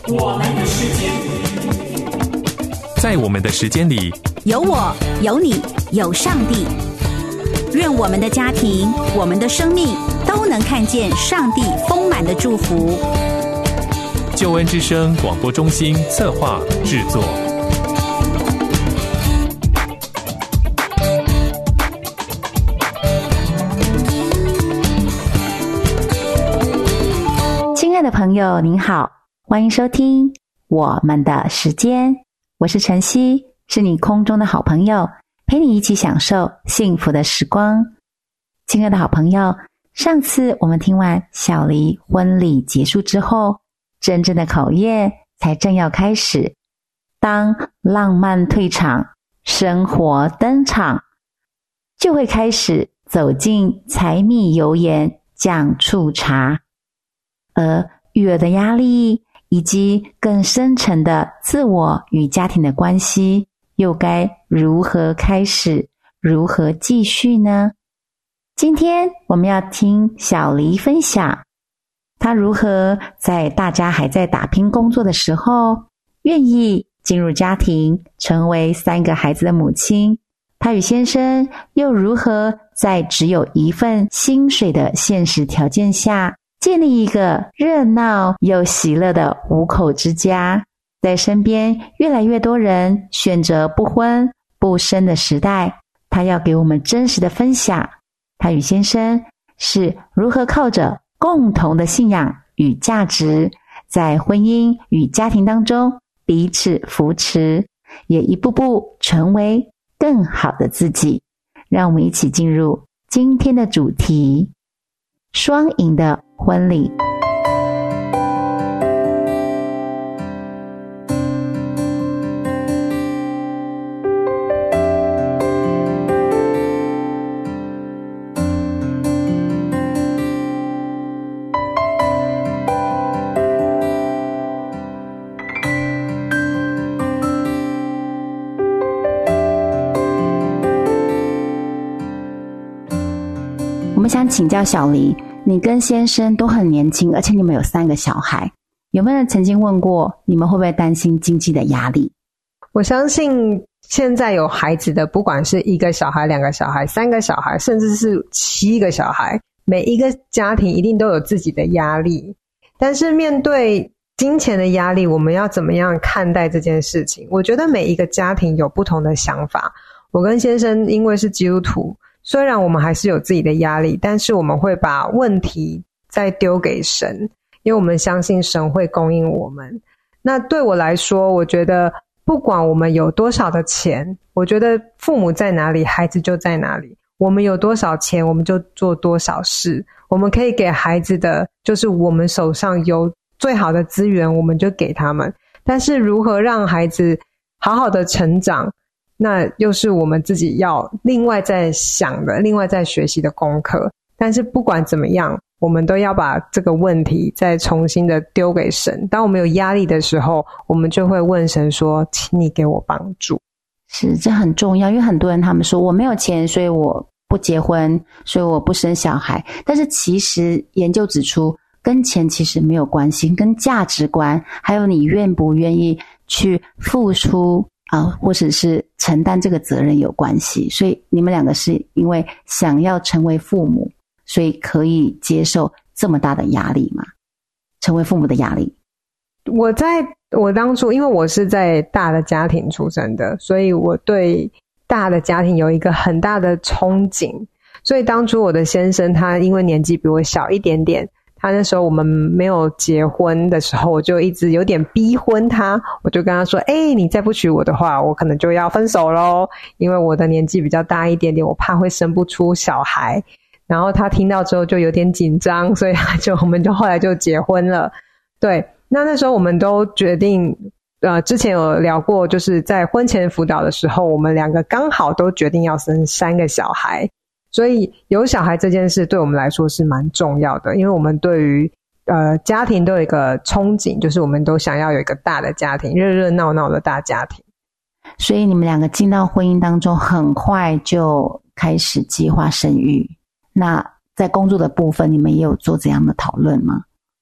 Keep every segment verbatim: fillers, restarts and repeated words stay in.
我们的时间， 在我们的时间里， 有我，有你，有上帝。愿我们的家庭，我们的生命都能看见上帝丰满的祝福。 救恩之声广播中心策划制作。 亲爱的朋友您好，欢迎收听我们的时间，我是晨曦，是你空中的好朋友，陪你一起享受幸福的时光。亲爱的好朋友，上次我们听完小黎婚礼结束之后，真正的考验才正要开始。当浪漫退场，生活登场，就会开始走进柴米油盐酱醋茶。而育儿的压力以及更深层的自我与家庭的关系，又该如何开始，如何继续呢？今天我们要听小黎分享她如何在大家还在打拼工作的时候，愿意进入家庭，成为三个孩子的母亲。她与先生又如何在只有一份薪水的现实条件下，建立一个热闹又喜乐的五口之家。在身边越来越多人选择不婚不生的时代，她要给我们真实的分享，她与先生是如何靠着共同的信仰与价值，在婚姻与家庭当中彼此扶持，也一步步成为更好的自己。让我们一起进入今天的主题，双赢的婚礼。我们想请教小黎，你跟先生都很年轻，而且你们有三个小孩，有没有人曾经问过你们会不会担心经济的压力？ 我相信现在有孩子的，不管是一个小孩、两个小孩、三个小孩，甚至是七个小孩，每一个家庭一定都有自己的压力。但是面对金钱的压力，我们要怎么样看待这件事情？我觉得每一个家庭有不同的想法。我跟先生因为是基督徒，虽然我们还是有自己的压力，但是我们会把问题再丢给神，因为我们相信神会供应我们。那对我来说，我觉得不管我们有多少的钱，我觉得父母在哪里，孩子就在哪里。我们有多少钱，我们就做多少事。我们可以给孩子的，就是我们手上有最好的资源，我们就给他们。但是如何让孩子好好的成长，那又是我们自己要另外在想的，另外在学习的功课。但是不管怎么样，我们都要把这个问题再重新的丢给神。当我们有压力的时候，我们就会问神说，请你给我帮助。 是，这很重要，因为很多人他们说我没有钱，所以我不结婚，所以我不生小孩。但是其实研究指出，跟钱其实没有关系，跟价值观还有你愿不愿意去付出啊、呃，或者是承担这个责任有关系。所以你们两个是因为想要成为父母，所以可以接受这么大的压力吗？成为父母的压力。 我在我当初因为我是在大的家庭出生的，所以我对大的家庭有一个很大的憧憬。所以当初我的先生他因为年纪比我小一点点，他那时候我们没有结婚的时候，我就一直有点逼婚他。我就跟他说，欸，你再不娶我的话，我可能就要分手咯，因为我的年纪比较大一点点，我怕会生不出小孩。然后他听到之后就有点紧张，所以他就我们就后来就结婚了。对，那那时候我们都决定呃，之前有聊过，就是在婚前辅导的时候，我们两个刚好都决定要生三个小孩。所以有小孩这件事对我们来说是蛮重要的，因为我们对于呃家庭都有一个憧憬，就是我们都想要有一个大的家庭，热热闹闹的大家庭。 所以你们两个进到婚姻当中，很快就开始计划生育。那在工作的部分，你们也有做这样的讨论吗？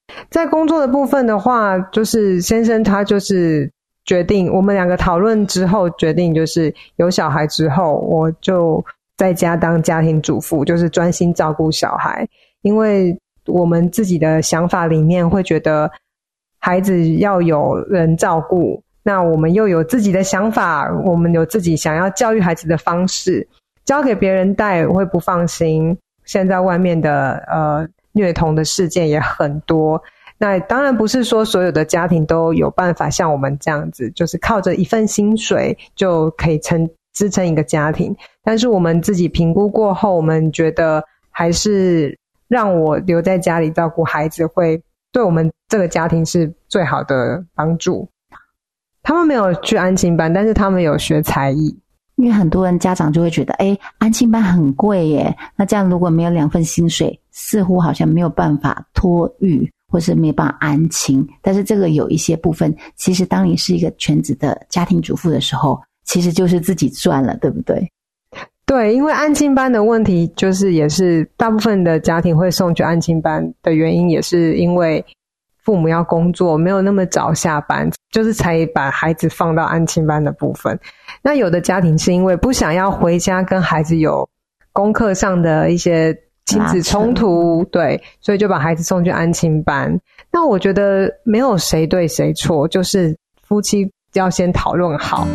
在工作的部分的话，就是先生他就是决定，我们两个讨论之后决定，就是有小孩之后我就在家当家庭主妇，就是专心照顾小孩。因为我们自己的想法里面会觉得孩子要有人照顾，那我们又有自己的想法，我们有自己想要教育孩子的方式，交给别人带会不放心。现在外面的呃虐童的事件也很多，那当然不是说所有的家庭都有办法像我们这样子，就是靠着一份薪水就可以撑支撑一个家庭。但是我们自己评估过后，我们觉得还是让我留在家里照顾孩子会对我们这个家庭是最好的帮助。他们没有去安亲班，但是他们有学才艺。 因为很多人家长就会觉得，诶，安亲班很贵耶，那这样如果没有两份薪水，似乎好像没有办法托育，或是没有办法安亲。但是这个有一些部分，其实当你是一个全职的家庭主妇的时候，其实就是自己赚了，对不对？ 对，因为安亲班的问题，就是也是大部分的家庭会送去安亲班的原因，也是因为父母要工作，没有那么早下班，就是才把孩子放到安亲班的部分。那有的家庭是因为不想要回家跟孩子有功课上的一些亲子冲突，对，所以就把孩子送去安亲班。那我觉得没有谁对谁错，就是夫妻要先讨论好。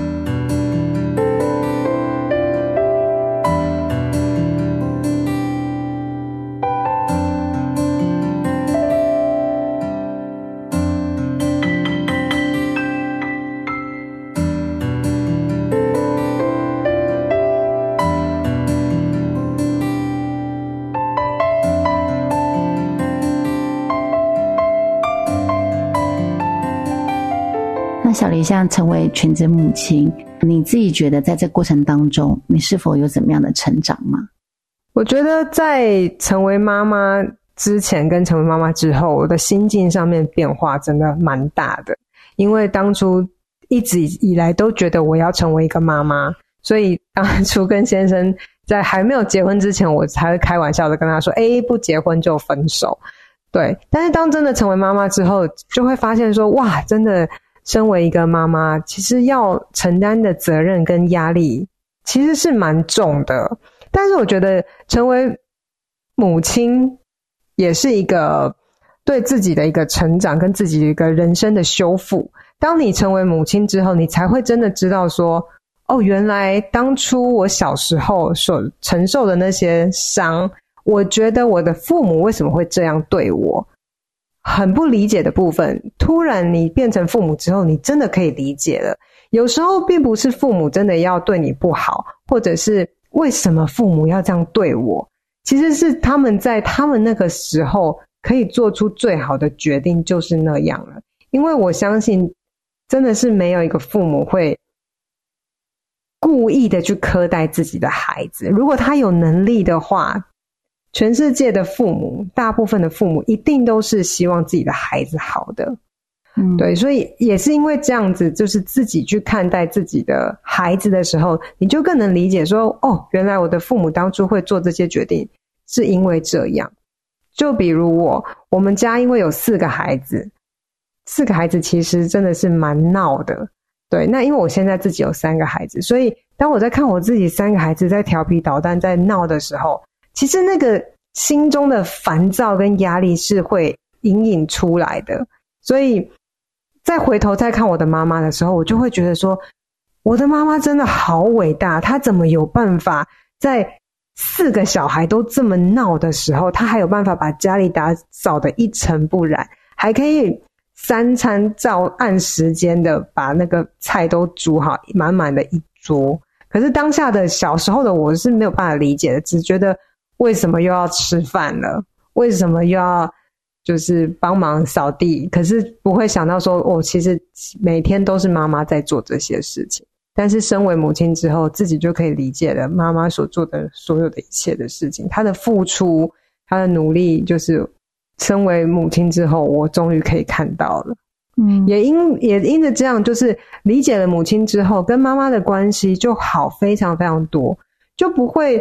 小黎像成为全职母亲，你自己觉得在这过程当中你是否有怎么样的成长吗？ 我觉得在成为妈妈之前跟成为妈妈之后，我的心境上面变化真的蛮大的。因为当初一直以来都觉得我要成为一个妈妈，所以当初跟先生在还没有结婚之前，我才会开玩笑的跟他说，诶，不结婚就分手。对，但是当真的成为妈妈之后，就会发现说，哇，真的身为一个妈妈，其实要承担的责任跟压力其实是蛮重的。但是我觉得成为母亲也是一个对自己的一个成长跟自己的一个人生的修复。当你成为母亲之后，你才会真的知道说，哦，原来当初我小时候所承受的那些伤，我觉得我的父母为什么会这样对我，很不理解的部分，突然你变成父母之后，你真的可以理解了。有时候并不是父母真的要对你不好，或者是为什么父母要这样对我，其实是他们在他们那个时候可以做出最好的决定，就是那样了。因为我相信真的是没有一个父母会故意的去苛待自己的孩子，如果他有能力的话，全世界的父母，大部分的父母一定都是希望自己的孩子好的。嗯，对，所以也是因为这样子，就是自己去看待自己的孩子的时候，你就更能理解说，哦，原来我的父母当初会做这些决定是因为这样。就比如我我们家因为有四个孩子，四个孩子其实真的是蛮闹的。对，那因为我现在自己有三个孩子，所以当我在看我自己三个孩子在调皮捣蛋在闹的时候，其实那个心中的烦躁跟压力是会隐隐出来的。所以再回头再看我的妈妈的时候，我就会觉得说，我的妈妈真的好伟大，她怎么有办法在四个小孩都这么闹的时候，她还有办法把家里打扫得一尘不染，还可以三餐照按时间的把那个菜都煮好，满满的一桌。可是当下的小时候的我是没有办法理解的，只觉得为什么又要吃饭了，为什么又要就是帮忙扫地，可是不会想到说，哦，其实每天都是妈妈在做这些事情。但是身为母亲之后，自己就可以理解了妈妈所做的所有的一切的事情，她的付出，她的努力，就是身为母亲之后，我终于可以看到了。嗯，也因也因着这样，就是理解了母亲之后，跟妈妈的关系就好非常非常多，就不会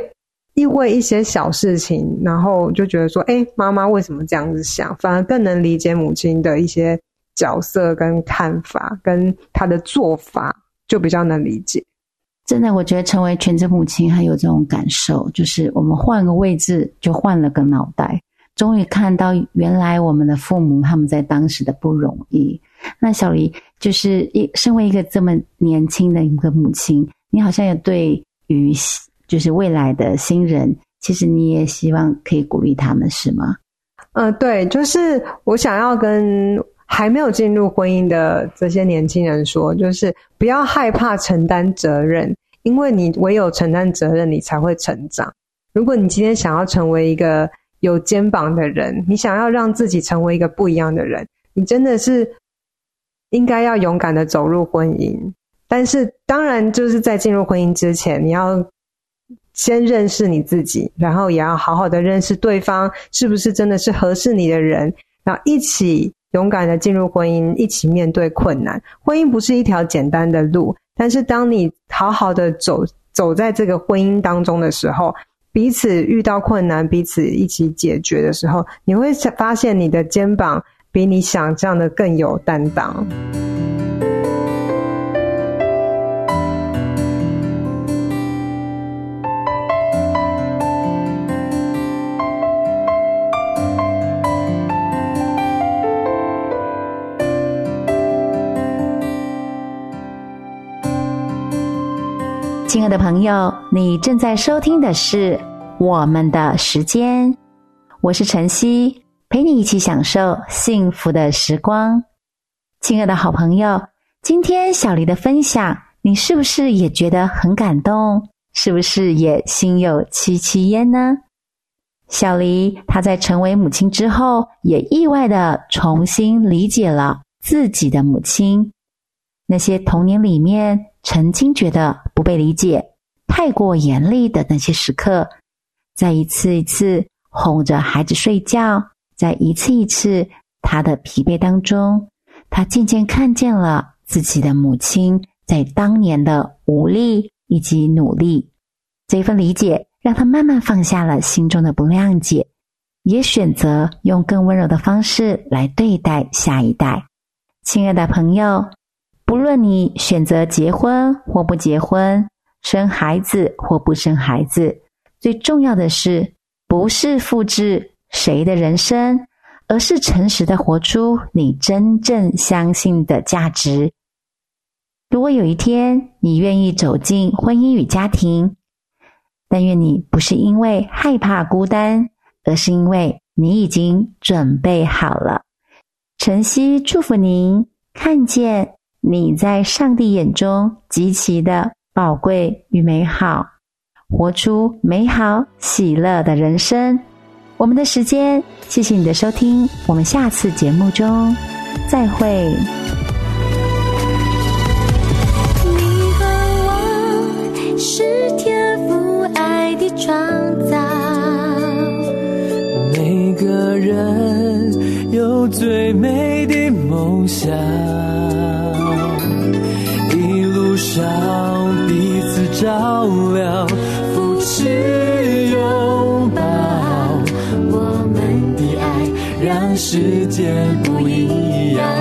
因为一些小事情，然后就觉得说，哎，妈妈为什么这样子想，反而更能理解母亲的一些角色跟看法，跟她的做法就比较能理解。 真的，我觉得成为全职母亲还有这种感受，就是我们换个位置就换了个脑袋，终于看到原来我们的父母他们在当时的不容易。那小黎就是一身为一个这么年轻的一个母亲，你好像也对于就是未来的新人，其实你也希望可以鼓励他们，是吗？ 嗯、呃，对，就是我想要跟还没有进入婚姻的这些年轻人说，就是不要害怕承担责任，因为你唯有承担责任，你才会成长。如果你今天想要成为一个有肩膀的人，你想要让自己成为一个不一样的人，你真的是应该要勇敢的走入婚姻。但是当然就是在进入婚姻之前，你要先认识你自己，然后也要好好的认识对方是不是真的是合适你的人，然后一起勇敢的进入婚姻，一起面对困难。婚姻不是一条简单的路，但是当你好好的走走在这个婚姻当中的时候，彼此遇到困难，彼此一起解决的时候，你会发现你的肩膀比你想象的更有担当。 亲爱的朋友，你正在收听的是我们的时间，我是晨曦，陪你一起享受幸福的时光。亲爱的好朋友，今天小黎的分享，你是不是也觉得很感动？是不是也心有戚戚焉呢？小黎她在成为母亲之后，也意外地重新理解了自己的母亲。那些童年里面曾经觉得不被理解、太过严厉的那些时刻，在一次一次哄着孩子睡觉，在一次一次他的疲惫当中，他渐渐看见了自己的母亲在当年的无力以及努力。这份理解让他慢慢放下了心中的不谅解，也选择用更温柔的方式来对待下一代。亲爱的朋友，不论你选择结婚或不结婚，生孩子或不生孩子，最重要的是不是复制谁的人生，而是诚实的活出你真正相信的价值。如果有一天你愿意走进婚姻与家庭，但愿你不是因为害怕孤单，而是因为你已经准备好了。晨曦祝福您看见你在上帝眼中极其的宝贵与美好，活出美好喜乐的人生。我们的时间，谢谢你的收听，我们下次节目中再会。 你和我是天父爱的创造， 每个人有最美的梦想，一路上彼此照亮，扶持拥抱，我们的爱让世界不一样。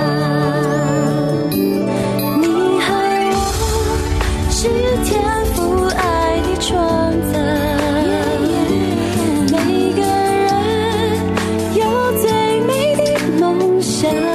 你和我是天父爱的创造，每个人有最美的梦想。